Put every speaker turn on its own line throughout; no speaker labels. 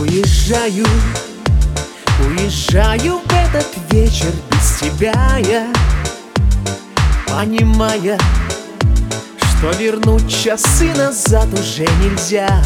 Уезжаю, уезжаю в этот вечер без тебя я, понимая, что вернуть часы назад уже нельзя.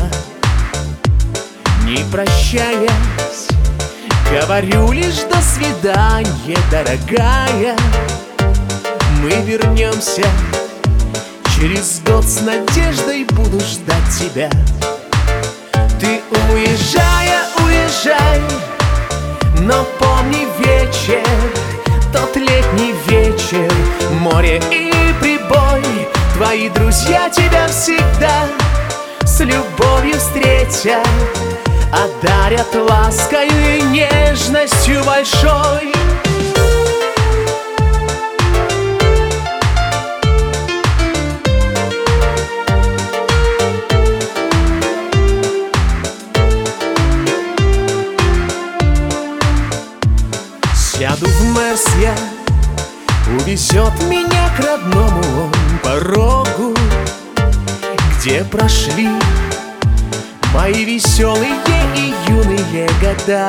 Не прощаясь, говорю лишь до свидания, дорогая. Мы вернемся через год, с надеждой буду ждать тебя. Ты уезжая, уезжай, но помни вечер, тот летний вечер, море и прибой. Твои друзья тебя всегда с любовью встретят, одарят ласкою и нежностью большой. Сяду в Мерс я, увезет меня к родному порогу, где прошли мои веселые и юные года.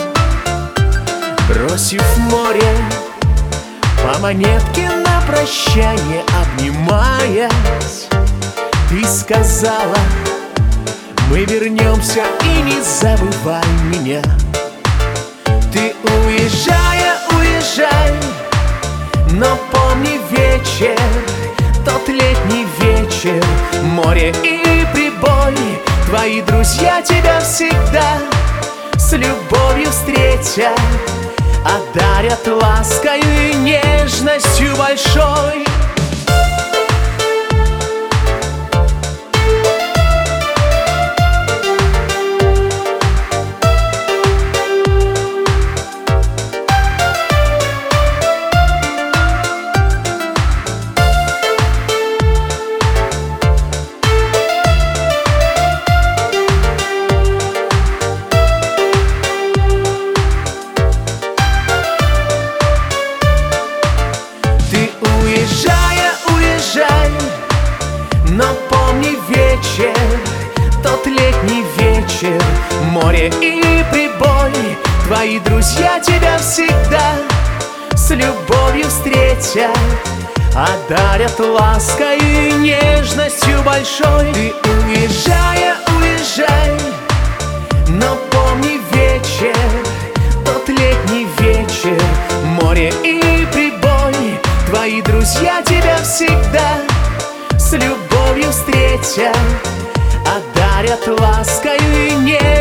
Бросив море по монетке на прощание, обнимаясь, ты сказала: мы вернемся и не забывай меня. Ты уезжая, уезжай, но помни вечер, тот летний вечер, море и прибой. Твои друзья тебя всегда с любовью встретят, одарят ласкою и нежностью большой. Но помни вечер, тот летний вечер, море и прибой. Твои друзья тебя всегда с любовью встретят, одарят лаской и нежностью большой. Ты уезжая, уезжай, но помни вечер, тот летний вечер, море и прибой. Твои друзья тебя всегда с любовью встретят, одарят ласкою и нежностью.